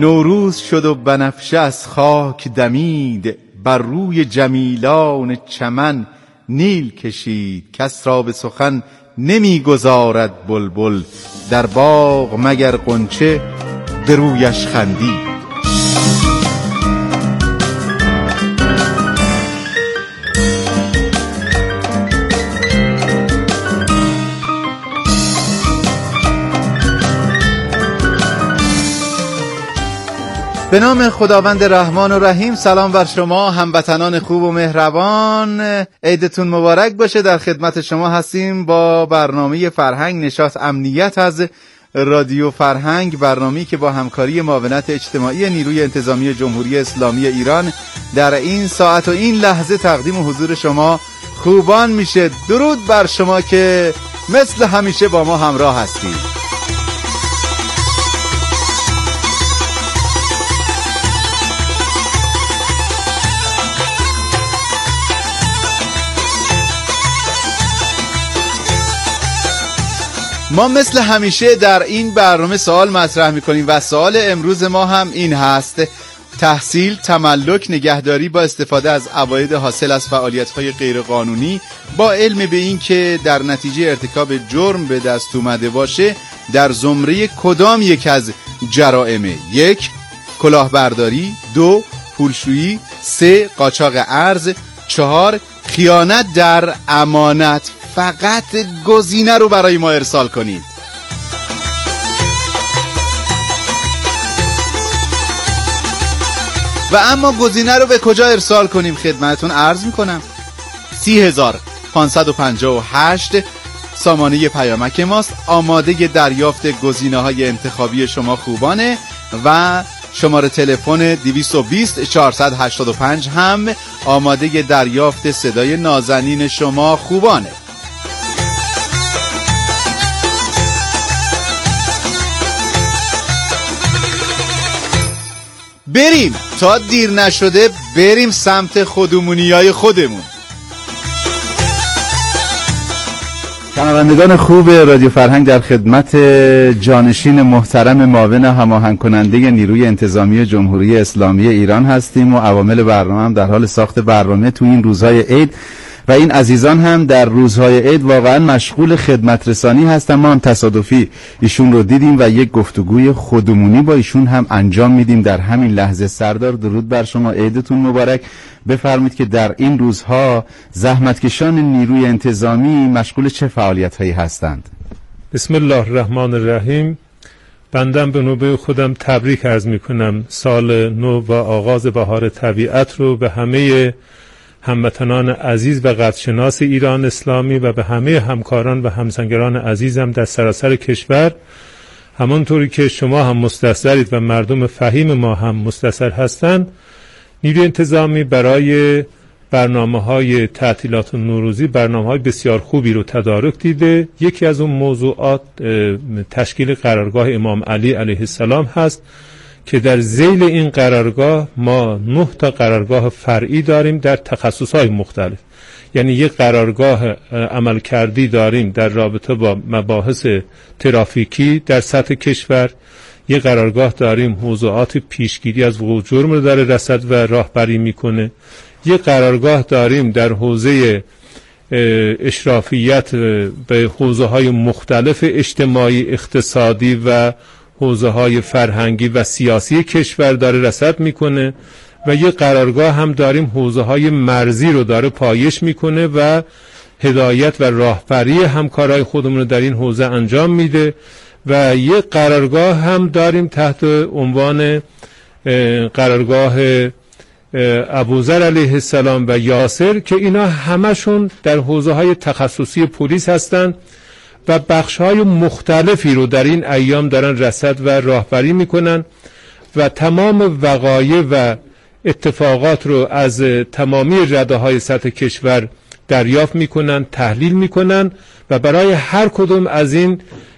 نوروز شد و بنفشه از خاک دمید، بر روی جمیلان چمن نیل کشید. کس را به سخن نمی گذارد بلبل، در باغ مگر غنچه به رویش خندید. به نام خداوند رحمان و رحیم. سلام بر شما هموطنان خوب و مهربان، عیدتون مبارک باشه. در خدمت شما هستیم با برنامه فرهنگ نشاط امنیت از رادیو فرهنگ، برنامه‌ای که با همکاری معاونت اجتماعی نیروی انتظامی جمهوری اسلامی ایران در این ساعت و این لحظه تقدیم حضور شما خوبان میشه. درود بر شما که مثل همیشه با ما همراه هستید. ما مثل همیشه در این برنامه سوال مطرح میکنیم و سوال امروز ما هم این هست: تحصیل، تملک، نگهداری با استفاده از عواید حاصل از فعالیت‌های غیرقانونی با علم به این که در نتیجه ارتکاب جرم به دست اومده باشه در زمره کدام یک از جرائمه؟ 1. کلاهبرداری، 2. پولشویی، 3. قاچاق ارز، 4. خیانت در امانت. فقط گزینه رو برای ما ارسال کنید. و اما گزینه رو به کجا ارسال کنیم خدمتتون عرض میکنم. 30558 سامانه پیامک ماست. آماده دریافت گزینه‌های انتخابی شما خوبانه و شماره تلفن 220 485 هم آماده دریافت صدای نازنین شما خوبانه. بریم تا دیر نشده، بریم سمت خودمونیای خودمون. شنوندگان خوب رادیو فرهنگ، در خدمت جانشین محترم معاون هماهنگ کننده نیروی انتظامی جمهوری اسلامی ایران هستیم و عوامل برنامه هم در حال ساخت برنامه تو این روزهای عید و این عزیزان هم در روزهای عید واقعا مشغول خدمت رسانی هستن. ما هم تصادفی ایشون رو دیدیم و یک گفتگوی خودمونی با ایشون هم انجام میدیم در همین لحظه. سردار درود بر شما، عیدتون مبارک. بفرمایید که در این روزها زحمتکشان نیروی انتظامی مشغول چه فعالیت‌هایی هستند؟ بسم الله الرحمن الرحیم. بندم به نوبه خودم تبریک عرض میکنم سال نو و آغاز بهار طبیعت رو به همه هموطنان عزیز و قدرشناس ایران اسلامی و به همه همکاران و همسنگران عزیزم در سراسر کشور. همانطوری که شما هم مستثرید و مردم فهیم ما هم مستثر هستند، نیروی انتظامی برای برنامه‌های تعطیلات نوروزی برنامه‌های بسیار خوبی رو تدارک دیده. یکی از اون موضوعات تشکیل قرارگاه امام علی علیه السلام هست که در ذیل این قرارگاه ما 9 تا قرارگاه فرعی داریم در تخصص‌های مختلف. یعنی یک قرارگاه عملکردی داریم در رابطه با مباحث ترافیکی در سطح کشور، یک قرارگاه داریم موضوعات پیشگیری از وقوع جرم رو داره رصد و راهبری میکنه، یک قرارگاه داریم در حوزه اشرافیت به حوزه‌های مختلف اجتماعی، اقتصادی و حوزه‌های فرهنگی و سیاسی کشور داره رصد میکنه و یک قرارگاه هم داریم حوزه‌های مرزی رو داره پایش میکنه و هدایت و راهبری همکارای خودمون رو در این حوزه انجام میده و یک قرارگاه هم داریم تحت عنوان قرارگاه ابوذر علیه السلام و یاسر که اینا همشون در حوزه‌های تخصصی پلیس هستن و بخش‌های مختلفی رو در این ایام دارن رصد و راهبری میکنن و تمام وقایع و اتفاقات رو از تمامی رده‌های سطح کشور دریافت میکنن، تحلیل میکنن و برای هر کدوم از این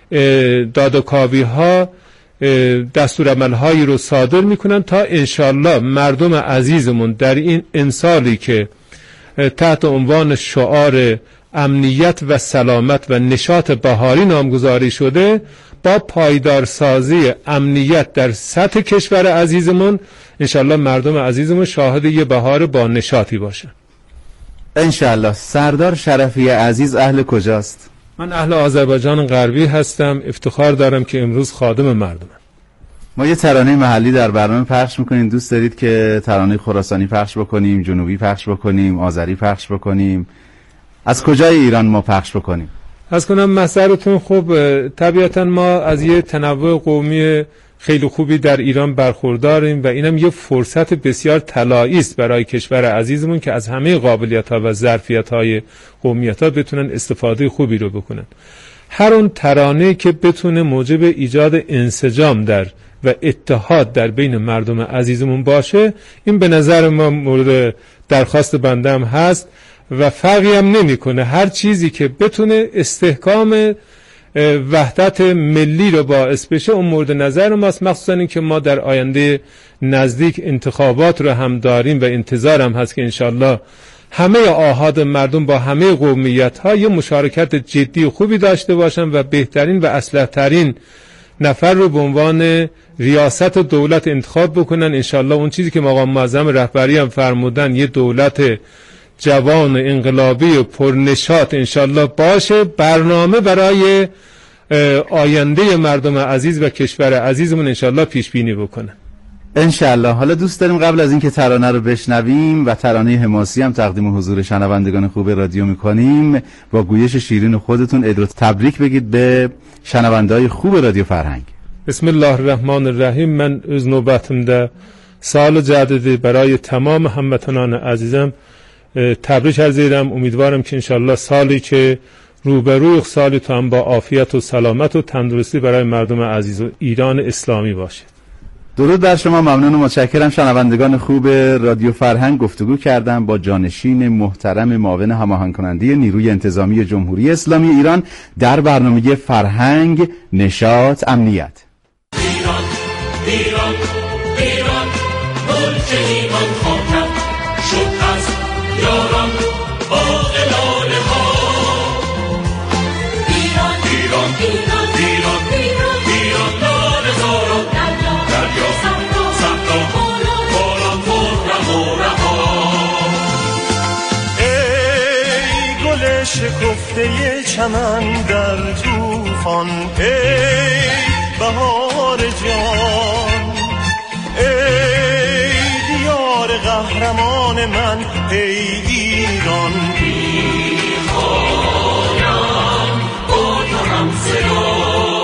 دادوکاوی‌ها دستورالعمل‌هایی رو صادر میکنن تا انشالله مردم عزیزمون در این امسالی که تحت عنوان شعار امنیت و سلامت و نشاط بهاری نامگذاری شده با پایدارسازی امنیت در سطح کشور عزیزمون انشالله مردم عزیزمون شاهد یه بهار با نشاطی باشن انشالله. سردار شرفی عزیز اهل کجاست؟ من اهل آذربایجان غربی هستم. افتخار دارم که امروز خادم مردمم. ما یه ترانه محلی در برنامه پخش میکنیم. دوست دارید که ترانه خراسانی پخش بکنیم، جنوبی پخش بکنیم، آذری پخش بکنیم؟ از کجای ایران ما پخش بکنیم؟ از کنم مسئلتون خوب. طبیعتا ما از یه تنوع قومی خیلی خوبی در ایران برخورداریم و اینم یه فرصت بسیار طلایی است برای کشور عزیزمون که از همه قابلیت‌ها و ظرفیت‌های قومیت‌ها بتونن استفاده خوبی رو بکنن. هر اون ترانه‌ای که بتونه موجب ایجاد انسجام در و اتحاد در بین مردم عزیزمون باشه، این به نظر ما مورد درخواست بنده هم هست و فرقی هم نمی‌کنه. هر چیزی که بتونه استحکام وحدت ملی رو باعث بشه اون مورد نظر ماست، مخصوصا این که ما در آینده نزدیک انتخابات رو هم داریم و انتظار هم هست که انشالله همه آحاد مردم با همه قومیت‌ها یه مشارکت جدی و خوبی داشته باشن و بهترین و اصلح‌ترین نفر رو به عنوان ریاست دولت انتخاب بکنن. انشالله اون چیزی که مقام معظم رهبری هم فرمودن، یه دولت جوان انقلابی و پرنشاط انشالله باشه، برنامه برای آینده مردم عزیز و کشور عزیزمون انشالله پیش بینی بکنن انشالله. حالا دوست داریم قبل از اینکه ترانه رو بشنویم و ترانه حماسی هم تقدیم حضور شنوندگان خوب رادیو میکنیم، با گویش شیرین خودتون عید رو تبریک بگید به شنونده‌های خوب رادیو فرهنگ. بسم الله الرحمن الرحیم. من از نوبتم سال جدید برای تمام هموطنان عزیزم تبریک عرض می‌کنم. امیدوارم که انشالله سالی که روبروی سالی تو هم با عافیت و سلامت و تندرستی برای مردم عزیز و ایران اسلامی باشه. درود بر شما. ممنون و متشکرم. شنوندگان خوب رادیو فرهنگ، گفتگو کردم با جانشین محترم معاون هماهنگ کننده نیروی انتظامی جمهوری اسلامی ایران در برنامه فرهنگ، نشاط، امنیت. ایران ایران ایران ملک ایمان خواهم شد از یاران با الاله ها. ایران ایران ایران ایران ایران ایران لاله زاران دریا صحرا باران مرغ و رها. ای گل شکفته چمن در طوفان، ای بهار جان، ای دیار قهرمان من، ای ایران. میخوایم با تو هم صدا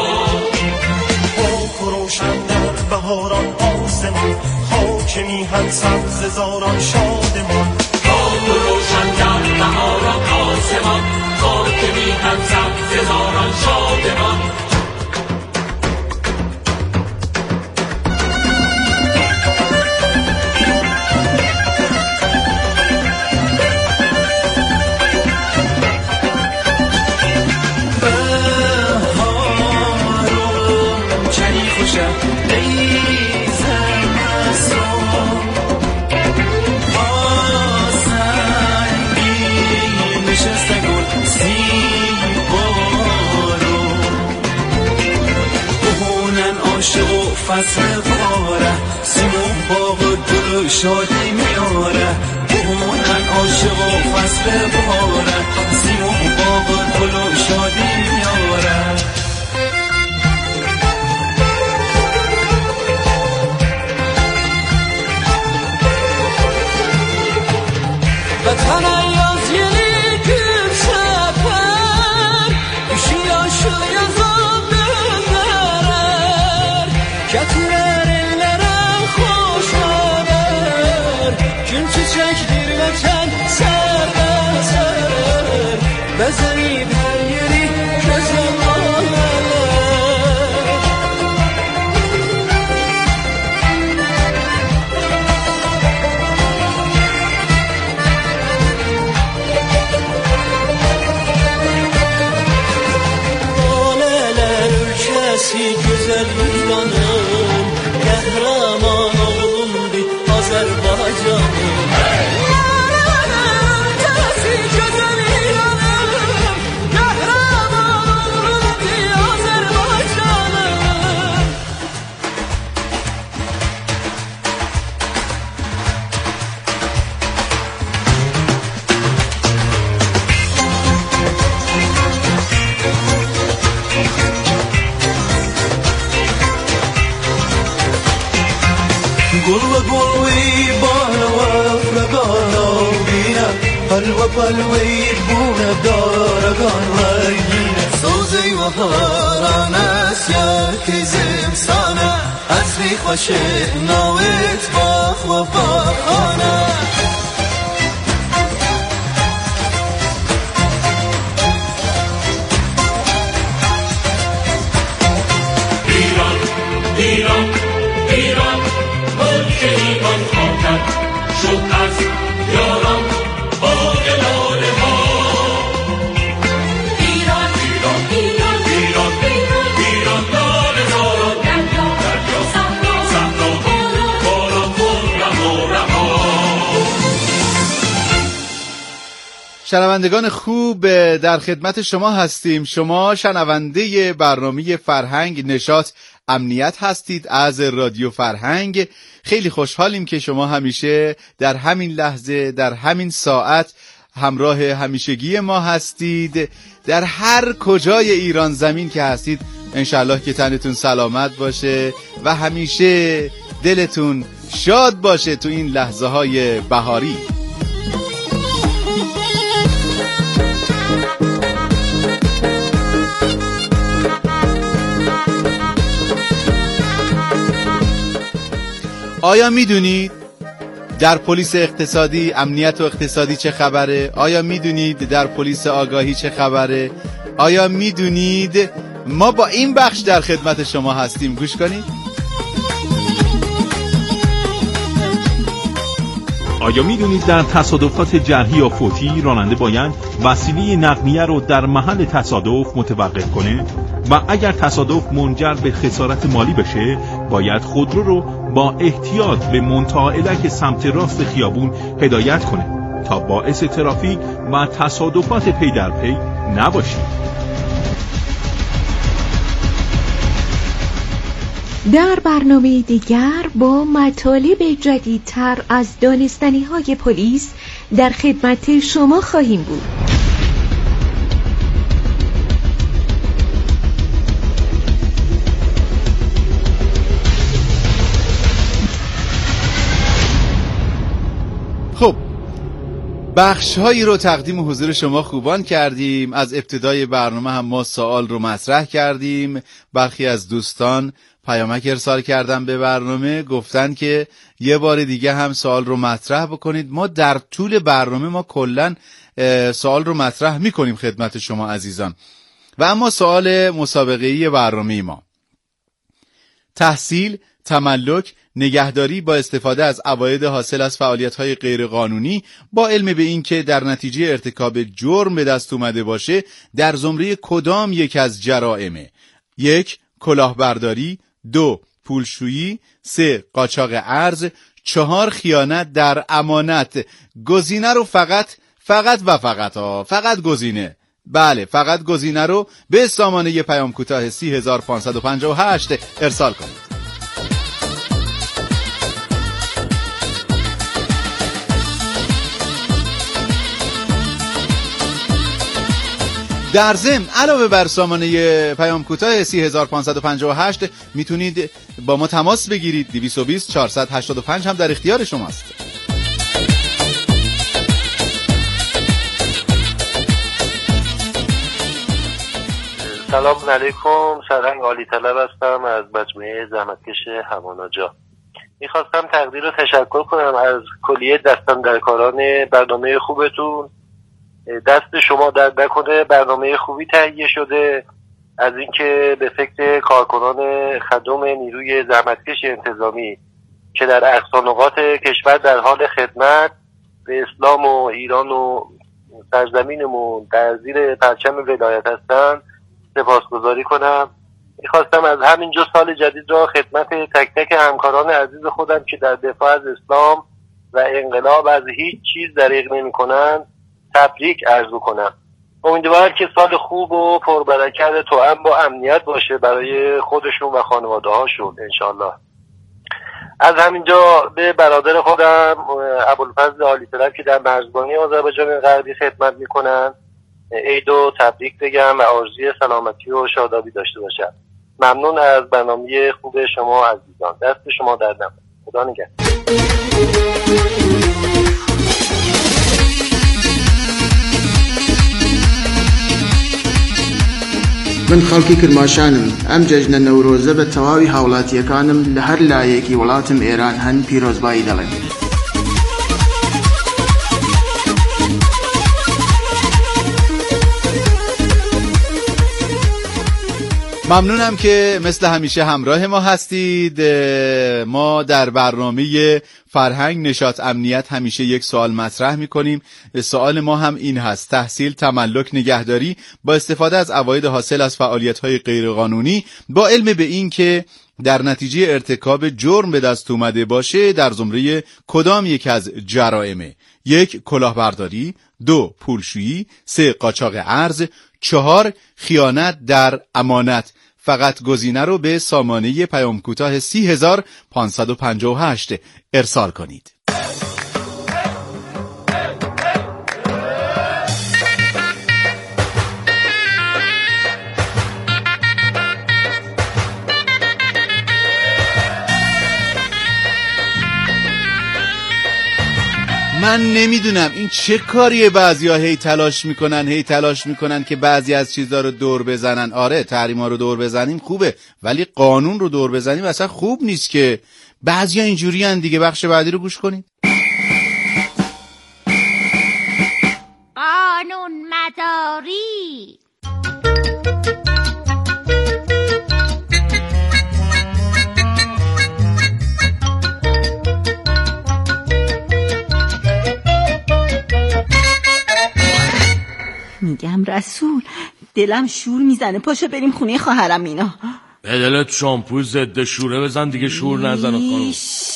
خاک و روشن در بهاران آسمان، خاک میهن سبز زاران شادمان. خاک و روشن در بهاران آسمان، خاک میهن سبز زاران شادمان. فصل باره سیمون باغ گل شادی میاره، بهونن عاشق و فصل باره سیمون باغ گل شادی میاره. وطن از یلی گل سپر کشی عاشق یزان دنره کتیرر ellere خوش haber gün çiçektir vatan serde ser bezenip her yeri gözüm Laleler ülkesi güzel İran'ım, kahraman oğlumdu Azerbaycan'ım. Laleler ülkesi güzel İran'ım, kahraman oğlumdu Azerbaycan'ım. وی بارا وفرگانا بینم حلوه پلوی بونه دارگان ورگینه سوزی و هاران اسیا که زمستانه عصری خوشه ناویت باخ و باخانه ایران ایران ملک ایمان خاکت شد از یاران باغ لاله ها ایران ایران ایران ایران ایران لاله زاران دریا صحرا باران خرم و رها. شنوندگان خوب، در خدمت شما هستیم. شما شنونده برنامه فرهنگ نشاط امنیت هستید از رادیو فرهنگ. خیلی خوشحالیم که شما همیشه در همین لحظه، در همین ساعت همراه همیشگی ما هستید. در هر کجای ایران زمین که هستید انشالله که تنتون سلامت باشه و همیشه دلتون شاد باشه تو این لحظه های بهاری. آیا میدونید در پلیس اقتصادی، امنیت و اقتصادی چه خبره؟ آیا میدونید در پلیس آگاهی چه خبره؟ آیا میدونید ما با این بخش در خدمت شما هستیم؟ گوش کنید. آیا میدونید در تصادفات جرحی یا فوتی راننده باید وسیله نقلیه رو در محل تصادف متوقف کنه و اگر تصادف منجر به خسارت مالی بشه باید خودرو رو با احتیاط به منتهی سمت راست خیابون هدایت کنه تا باعث ترافیک و تصادفات پی در پی نباشه. در برنامه دیگر با مطالب جدیدتر از دانستنی‌های پلیس در خدمت شما خواهیم بود. خب، بخش‌هایی رو تقدیم حضور شما خوبان کردیم. از ابتدای برنامه هم ما سوال رو مطرح کردیم. برخی از دوستان پیامک ارسال کردن به برنامه، گفتن که یه بار دیگه هم سوال رو مطرح بکنید. ما در طول برنامه ما کلن سوال رو مطرح میکنیم خدمت شما عزیزان. و اما سوال مسابقه‌ای برنامه ما: تحصیل، تملک، نگهداری با استفاده از عواید حاصل از فعالیت‌های غیرقانونی با علم به این که در نتیجه ارتکاب جرم به دست اومده باشه در زمره کدام یک از جرائمه؟ 1. کلاهبرداری، 2. پولشویی، 3. قاچاق ارز، 4. خیانت در امانت. گزینه رو فقط گزینه، بله فقط گزینه رو به سامانه پیام کوتاه 30558 ارسال کنید. در ضمن علاوه بر سامانه پیام کوتاه 30558 میتونید با ما تماس بگیرید. 220 485 هم در اختیار شماست. سلام علیکم، سرهنگ عالی طلب هستم از مجموعه زحمتکش هماناجا. میخواستم تقدیر و تشکر کنم از کلیه دستاندرکاران برنامه خوبتون. دست شما درد نکنه، برنامه خوبی تهیه شده. از اینکه به فکر کارکنان خدم نیروی زحمتکش انتظامی که در اقصا نقاط کشور در حال خدمت به اسلام و ایران و سرزمینمون در زیر پرچم ولایت هستن سپاسگزاری کنم. میخواستم از همینجا سال جدید را خدمت تک تک همکاران عزیز خودم که در دفاع از اسلام و انقلاب از هیچ چیز دریغ نمی‌کنند تبریک عرض کنم. امیدوارم که سال خوب و پربرکت توأم با امنیت باشه برای خودشون و خانواده هاشون انشالله. از همینجا به برادر خودم ابوالفضل عالی طلب که در مرزبانی آذربایجان غربی خدمت میکنن عید و تبریک بگم و آرزوی سلامتی و شادابی داشته باشم. ممنون از برنامه خوب شما عزیزان. دست شما در نکنه. خدا نگهدار. من خەڵکی کرماشانم. ئەم جەژنە نەورۆزە بە تەواوی هاوڵاتیەکانم لە هەر لایەکی وڵاتم ئێران هەن پیرۆزبایی دەڵێن. ممنونم که مثل همیشه همراه ما هستید. ما در برنامه فرهنگ نشاط امنیت همیشه یک سوال مطرح میکنیم. سوال ما هم این هست: تحصیل، تملک، نگهداری با استفاده از عواید حاصل از فعالیت‌های غیرقانونی با علم به این که در نتیجه ارتکاب جرم به دست اومده باشه در زمره کدام یک از جرائمه؟ 1. کلاهبرداری، 2. پولشویی، 3. قاچاق ارز، 4. خیانت در امانت. فقط گزینه رو به سامانه پیام کوتاه 30558 ارسال کنید. من نمیدونم این چه کاریه، بعضیا هی تلاش میکنن که بعضی از چیزا رو دور بزنن. آره تحریما رو دور بزنیم خوبه، ولی قانون رو دور بزنیم اصلا خوب نیست که. بعضیا اینجوری ان دیگه. بخش بعدی رو گوش کنید. قانون مداری. میگم رسول، دلم شور میزنه، پاشو بریم خونه خواهرم مینا. به دلت شامپو ضد شوره بزن دیگه، شور نزن خانم.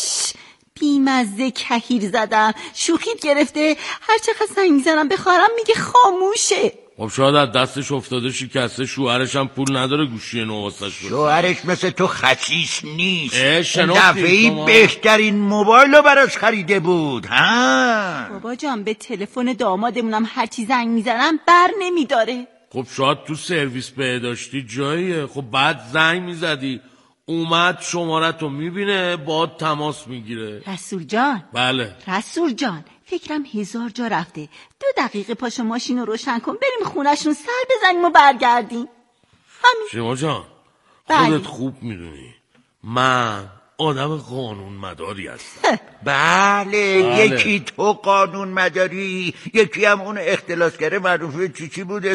بیمزه کهیر زدم، شوخیت گرفته. هر چقدر زنگ میزنم به خواهرم میگه خاموشه. خب شاید از دستش افتاده شکسته، شوهرش هم پول نداره گوشی نو واسش. شوهرش مثل تو خسیس نیست. دفعه‌ای بهترین موبایل رو براش خریده بود. ها بابا جان، به تلفن دامادمونم هر چی زنگ میزنم بر نمیداره. خب شاید تو سرویس بهداشتی جاییه. خب بعد زنگ میزدی، اومد شمارتو میبینه، با تماس میگیره. رسول جان. بله رسول جان، فکرم 1000 جا رفته. 2 دقیقه پاشو ماشین رو روشن کن بریم خونشون سر بزنیم و برگردیم. همین. شما جان خودت خوب میدونی من آدم قانون مداری هستم. بله یکی تو قانون مداری، یکی هم اون اختلاسگره معروفه چی بود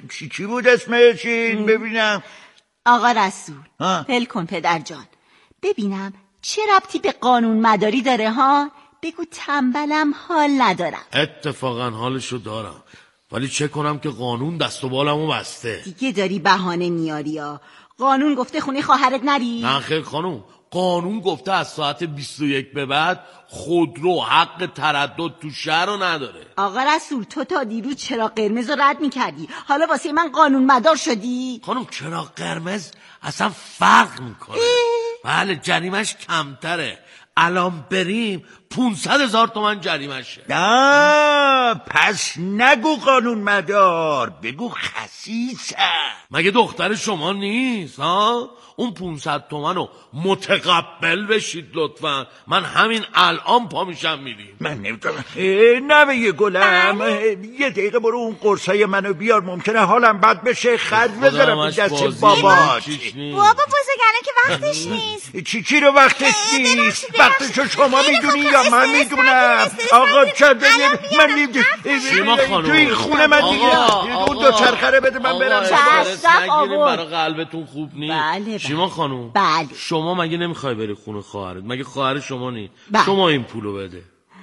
اسمش ببینم. آقا رسول هل کن پدر جان، ببینم چه ربطی به قانون مداری داره ها؟ بگو تنبلم حال ندارم. اتفاقا حالشو دارم، ولی چه کنم که قانون دست و بالمو بسته. دیگه داری بهانه میاری ها. قانون گفته خونه خواهرت نری؟ نه خیر خانم، قانون گفته از ساعت 21 به بعد خودرو حق تردد تو شهر رو نداره. آقا رسول تو تا دیروز چراغ قرمز رو رد میکردی، حالا واسه من قانون مدار شدی؟ خانم چراغ قرمز اصلا فرق میکنه. بله جریمش کمتره. الان بریم 500,000 تومان جریمشه. نه پس نگو قانون مدار، بگو خسیسه. مگه دختر شما نیست ها؟ اون 500 تومن رو متقبل بشید لطفا. من همین الان پا میشم میریم. من نمیتونم. نه یه گلم، یه دقیقه برو اون قرصای منو بیار، ممکنه حالم بد بشه. خرج بذارم دست بابات. بابا بزرگانه که وقتش نیست. چی رو وقتش نیست؟ وقتشو شما میدونی یا من میدونم؟ آقا چرده من شما خانم تو این خونه من دیگه اون دو چرخره بده من برم. نگیریم برای قلبتون خوب نیست. بله شما خانم بله. شما مگه نمیخوای بری خونه خواهرت؟ مگه خواهر شما نیست؟ شما این پولو بده.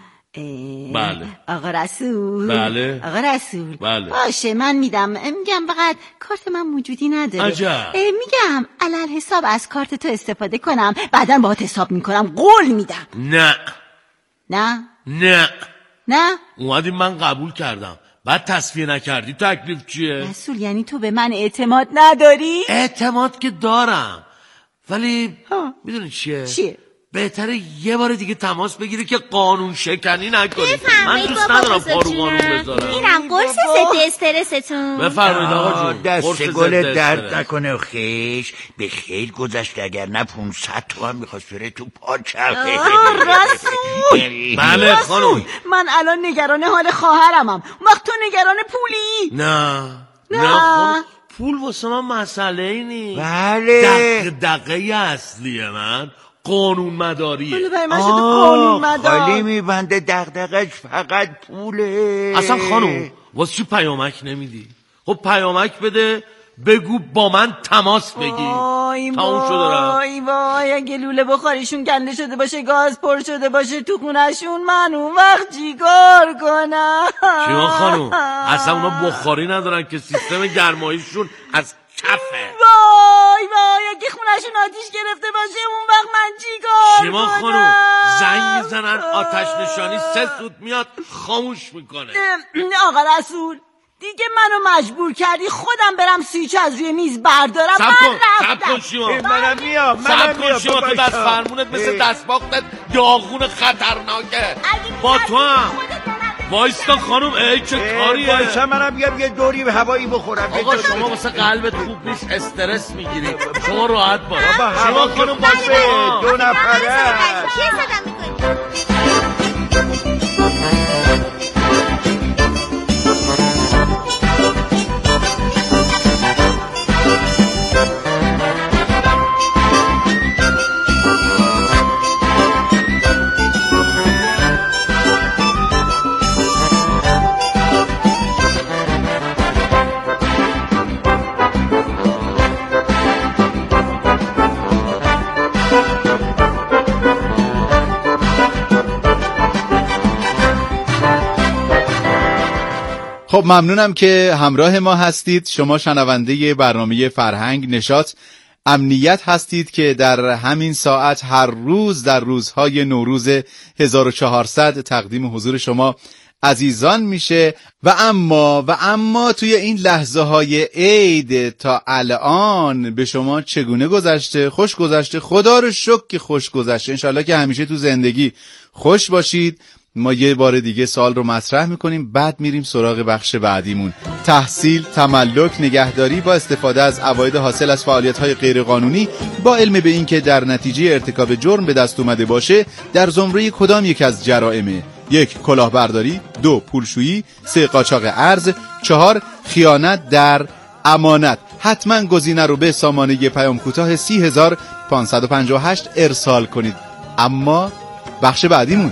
بله آقا رسول. بله آقا رسول. بله باشه من میدم. میگم فقط کارت من موجودی نداره. عجب. میگم علل حساب از کارت تو استفاده کنم، بعداً باهات حساب میکنم. قول میدم. نه نه نه نه. اومدی من قبول کردم، بعد تصفیه نکردی تکلیف چیه؟ رسول یعنی تو به من اعتماد نداری؟ اعتماد که دارم، ولی میدونی چیه؟ بهتره یه بار دیگه تماس بگیری که قانون شکنی نکنی. من دوست ندارم پارو قانون بذارم. اینم قرص ضد استرستون. بفرمایید آقا جون. دست گل درد نکنه خیش. به خیر گذشت، اگر نه 500 تومن میخواست بره تو پاچرخه. رسول. بله خانم. من الان نگران حال خواهرمم. وقت تو نگران پولی؟ نه پول واسه من مسئله ای نیست. بله دقیقه اصلیه من قانون مداریه. حالا برای من شده قانون مدار. خالی میبنده دغدغش فقط پوله. اصلا خانم واسه چی پیامک نمیدی؟ خب پیامک بده، بگو با من تماس بگی. وای اگه لوله بخاریشون کنده شده باشه، گاز پر شده باشه تو خونه‌شون، من اون وقت چیکار کنم؟ چیان خانم اصلا اونا بخاری ندارن که سیستم گرماییشون از کفه. وای اگه خونه‌شون آتیش گرفته باشه اون وقت من چیکار کنم؟ شیما خانم زنگ میزنن آتش نشانی 3 سوت میاد خاموش میکنه. آقا رسول دیگه منو مجبور کردی خودم برم سیچ از روی میز بردارم. سب کن شیما. منم میام شیما تو دست فرمونت مثل دستباختت داغون خطرناکه. با تو هم وایستا خانم. ای چه کاریه؟ وایستا منم بیام یه دوری به هوایی بخورم. آقا شما واسه قلبت خوب نیست، استرس میگیری. شما راحت باش. شما خانم باشه 2 نفره. خب ممنونم که همراه ما هستید. شما شنونده برنامه فرهنگ نشاط امنیت هستید که در همین ساعت هر روز در روزهای نوروز 1400 تقدیم حضور شما عزیزان میشه. و اما توی این لحظه های عید تا الان به شما چگونه گذشته؟ خوش گذشته؟ خدا رو شکر که خوش گذشته. انشالله که همیشه تو زندگی خوش باشید. ما یه بار دیگه سوال رو مطرح میکنیم، بعد میریم سراغ بخش بعدیمون. تحصیل، تملک، نگهداری با استفاده از عواید حاصل از فعالیت‌های غیرقانونی با علم به این که در نتیجه ارتکاب جرم به دست اومده باشه در زمره کدام یک از جرائمه؟ 1. کلاهبرداری، 2. پولشویی، 3. قاچاق ارز، 4. خیانت در امانت. حتما گزینه رو به سامانه پیام کوتاه 30558 ارسال کنید. اما بخش بعدیمون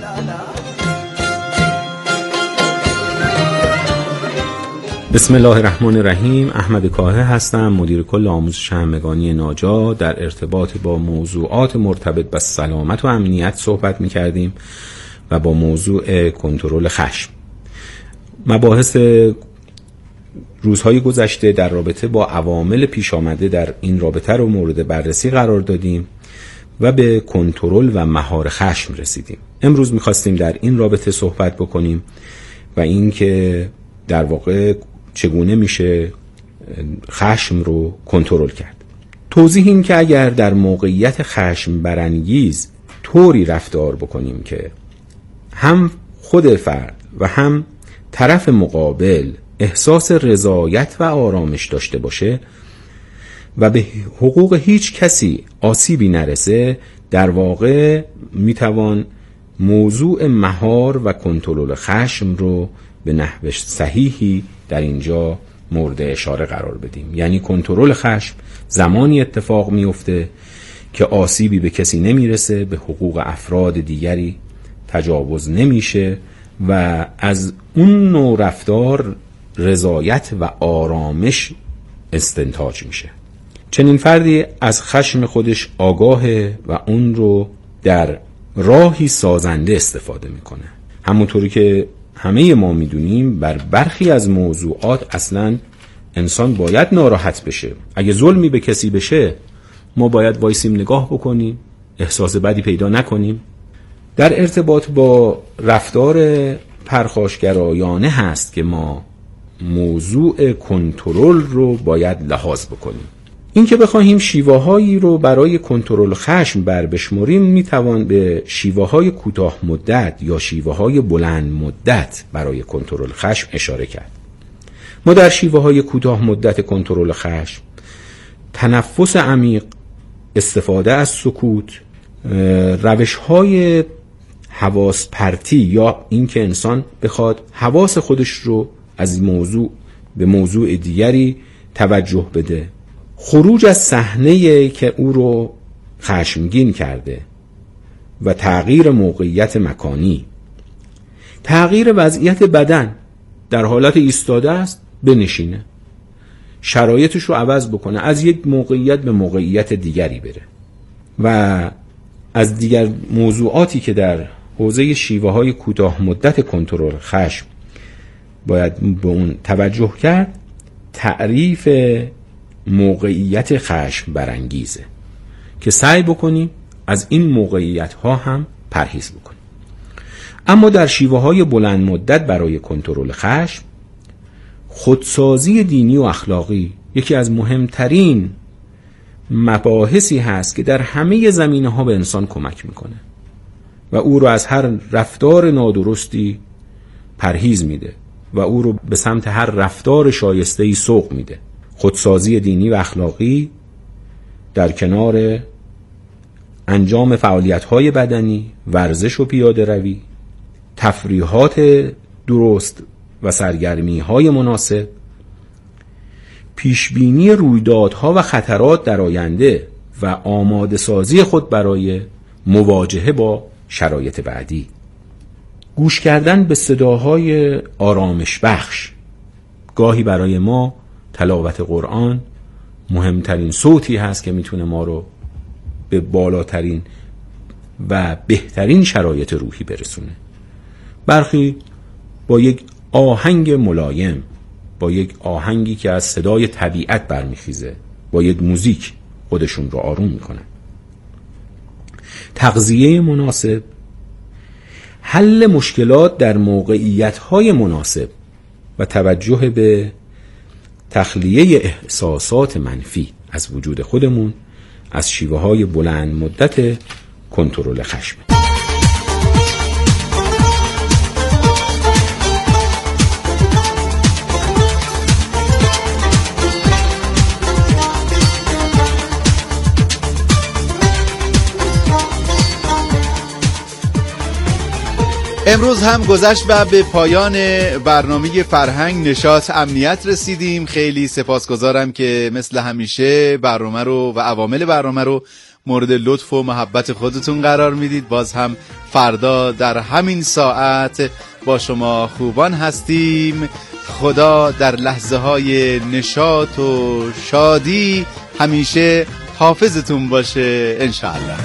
بسم الله الرحمن الرحیم. احمد کاهه هستم، مدیر کل آموزش همگانی ناجا. در ارتباط با موضوعات مرتبط با سلامت و امنیت صحبت می‌کردیم و با موضوع کنترل خشم. مباحث روزهای گذشته در رابطه با عوامل پیش آمده در این رابطه رو مورد بررسی قرار دادیم و به کنترل و مهار خشم رسیدیم. امروز می‌خواستیم در این رابطه صحبت بکنیم و اینکه در واقع چگونه میشه خشم رو کنترل کرد. توضیح این که اگر در موقعیت خشم برانگیز طوری رفتار بکنیم که هم خود فرد و هم طرف مقابل احساس رضایت و آرامش داشته باشه و به حقوق هیچ کسی آسیبی نرسه، در واقع میتوان موضوع مهار و کنترل خشم رو به نحو صحیحی در اینجا مورد اشاره قرار بدیم. یعنی کنترل خشم زمانی اتفاق میفته که آسیبی به کسی نمیرسه، به حقوق افراد دیگری تجاوز نمیشه و از اون نوع رفتار رضایت و آرامش استنتاج میشه. چنین فردی از خشم خودش آگاهه و اون رو در راهی سازنده استفاده میکنه. همونطوری که همه ما میدونیم بر برخی از موضوعات اصلا انسان باید ناراحت بشه. اگه ظلمی به کسی بشه ما باید وایسیم نگاه بکنیم، احساس بدی پیدا نکنیم. در ارتباط با رفتار پرخاشگرایانه هست که ما موضوع کنترل رو باید لحاظ بکنیم. این که بخواهیم شیوه‌هایی رو برای کنترل خشم بشماریم، میتوان به شیوه‌های کوتاه مدت یا شیوه‌های بلند مدت برای کنترل خشم اشاره کرد. ما در شیوه‌های کوتاه مدت کنترل خشم تنفس عمیق، استفاده از سکوت، روش‌های حواس پرتی یا اینکه انسان بخواد حواس خودش رو از موضوع به موضوع دیگری توجه بده، خروج از صحنه‌ای که او رو خشمگین کرده و تغییر موقعیت مکانی، تغییر وضعیت بدن، در حالت ایستاده است بنشینه، شرایطش رو عوض بکنه، از یک موقعیت به موقعیت دیگری بره. و از دیگر موضوعاتی که در حوزه شیوه‌های کوتاه مدت کنترل خشم باید به اون توجه کرد، تعریف موقعیت خشم برانگیزه که سعی بکنیم از این موقعیت‌ها هم پرهیز بکنیم. اما در شیوه‌های بلند مدت برای کنترل خشم، خودسازی دینی و اخلاقی یکی از مهمترین مباحثی هست که در همه زمینه‌ها به انسان کمک میکنه و او رو از هر رفتار نادرستی پرهیز میده و او رو به سمت هر رفتار شایسته‌ای سوق میده. خودسازی دینی و اخلاقی در کنار انجام فعالیت‌های بدنی، ورزش و پیاده روی، تفریحات درست و سرگرمی‌های مناسب، پیشبینی رویدادها و خطرات در آینده و آماده سازی خود برای مواجهه با شرایط بعدی، گوش کردن به صداهای آرامش بخش. گاهی برای ما تلاوت قرآن مهمترین صوتی هست که میتونه ما رو به بالاترین و بهترین شرایط روحی برسونه. برخی با یک آهنگ ملایم، با یک آهنگی که از صدای طبیعت برمیخیزه، با یک موزیک خودشون رو آروم میکنن. تغذیه مناسب، حل مشکلات در موقعیت‌های مناسب و توجه به تخلیه احساسات منفی از وجود خودمون از شیوه‌های بلند مدت کنترل خشم. امروز هم گذشت و به پایان برنامه فرهنگ نشاط امنیت رسیدیم. خیلی سپاسگزارم که مثل همیشه برنامه رو و عوامل برنامه رو مورد لطف و محبت خودتون قرار میدید. باز هم فردا در همین ساعت با شما خوبان هستیم. خدا در لحظه های نشاط و شادی همیشه حافظتون باشه انشاءالله.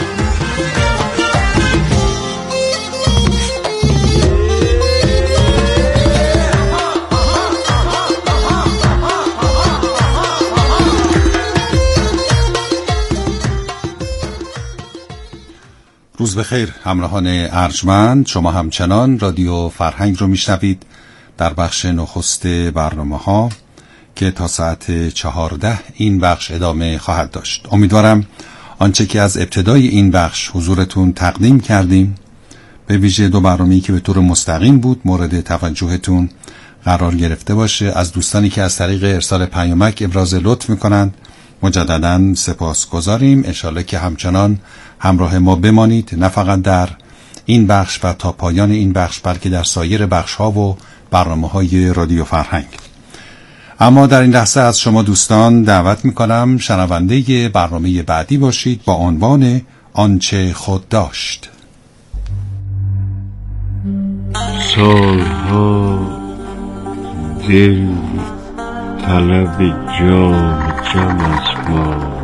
روز بخیر همراهان ارجمند، شما همچنان رادیو فرهنگ رو میشنوید در بخش نخست برنامه ها که تا ساعت 14 این بخش ادامه خواهد داشت. امیدوارم آنچه که از ابتدای این بخش حضورتون تقدیم کردیم، به ویژه دو برنامه‌ای که به طور مستقیم بود، مورد توجهتون قرار گرفته باشه. از دوستانی که از طریق ارسال پیامک ابراز لطف میکنند مجدداً سپاسگزاریم. انشالله که همچنان همراه ما بمانید، نه فقط در این بخش و تا پایان این بخش، بلکه در سایر بخش‌ها و برنامه‌های رادیو فرهنگ. اما در این لحظه از شما دوستان دعوت می‌کنم شنونده برنامه بعدی باشید با عنوان آنچه خود داشت. سالها دل طلب جام جم از ما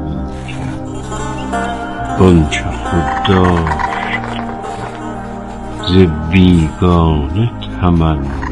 آنچه خود داشت ز بیگانه تمنا